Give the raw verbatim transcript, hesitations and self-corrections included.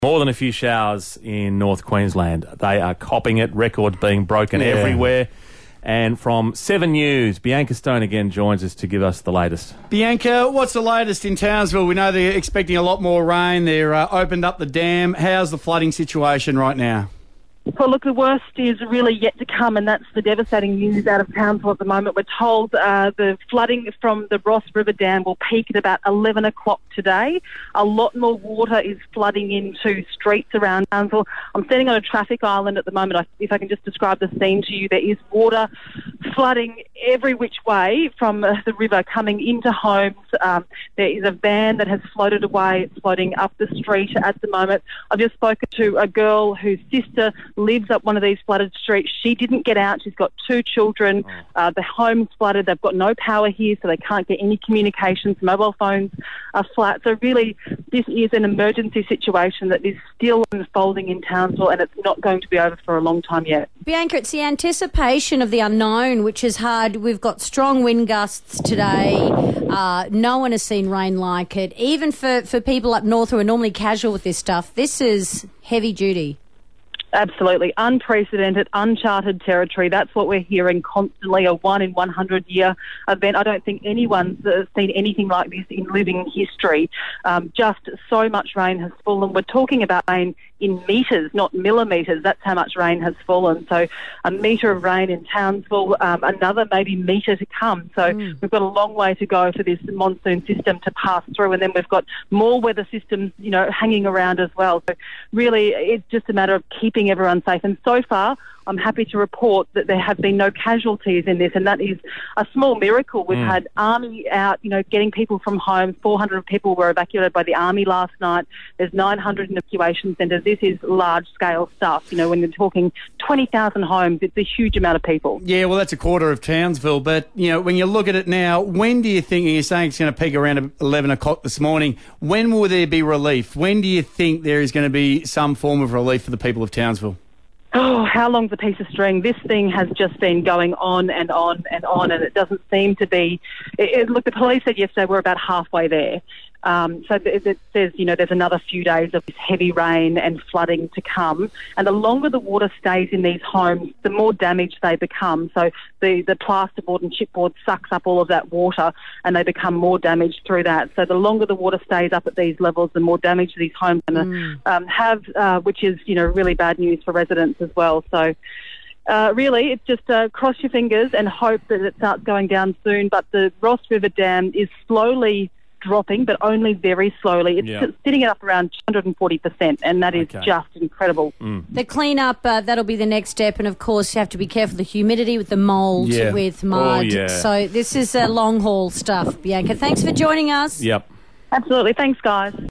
More than a few showers in North Queensland. They are copping it, records being broken Yeah. everywhere. And from Seven News, Bianca Stone again joins us to give us the latest. Bianca, what's the latest in Townsville? We know they're expecting a lot more rain. They're uh, opened up the dam. How's the flooding situation right now? Well, look, the worst is really yet to come, and that's the devastating news out of Townsville at the moment. We're told uh, the flooding from the Ross River Dam will peak at about eleven o'clock today. A lot more water is flooding into streets around Townsville. I'm standing on a traffic island at the moment. I, if I can just describe the scene to you, there is water flooding every which way from uh, the river coming into homes. Um, there is a van that has floated away. It's floating up the street at the moment. I've just spoken to a girl whose sister lives up one of these flooded streets. She didn't get out. She's got two children. Uh, the home's flooded. They've got no power here, so they can't get any communications. Mobile phones are flat. So really, this is an emergency situation that is still unfolding in Townsville, and it's not going to be over for a long time yet. Bianca, it's the anticipation of the unknown, which is hard. We've got strong wind gusts today. Uh, no one has seen rain like it. Even for, for people up north who are normally casual with this stuff, this is heavy duty. Absolutely. Unprecedented, uncharted territory. That's what we're hearing constantly, a one in one hundred year event. I don't think anyone's uh, seen anything like this in living history. Um, just so much rain has fallen. We're talking about rain in metres, not millimetres. That's how much rain has fallen. So a metre of rain in Townsville, um, another maybe metre to come. So mm. we've got a long way to go for this monsoon system to pass through, and then we've got more weather systems, you know, hanging around as well. So really, it's just a matter of keeping everyone safe. And so far, I'm happy to report that there have been no casualties in this, and that is a small miracle. We've mm. had Army out, you know, getting people from home. four hundred people were evacuated by the Army last night. There's nine hundred evacuation centres. This is large-scale stuff. You know, when you're talking twenty thousand homes, it's a huge amount of people. Yeah, well, that's a quarter of Townsville. But, you know, when you look at it now, when do you think, and you're saying it's going to peak around eleven o'clock this morning, when will there be relief? When do you think there is going to be some form of relief for the people of Townsville? Oh, how long's a piece of string? This thing has just been going on and on and on, and it doesn't seem to be... It, it, look, the police said yesterday we're about halfway there. Um, so it, it says, you know, there's another few days of this heavy rain and flooding to come. And the longer the water stays in these homes, the more damaged they become. So the, the plasterboard and chipboard sucks up all of that water, and they become more damaged through that. So the longer the water stays up at these levels, the more damage these homes are going to mm. um, have, uh, which is, you know, really bad news for residents as well. So uh, really, it's just uh, cross your fingers and hope that it starts going down soon. But the Ross River Dam is slowly dropping, but only very slowly. It's yeah. sitting up around two hundred forty percent, and that is okay. just incredible. Mm. The clean-up, uh, that'll be the next step, and of course you have to be careful of the humidity with the mould, yeah. with mud. Oh, yeah. So this is uh, long-haul stuff, Bianca. Thanks for joining us. Yep. Absolutely. Thanks, guys.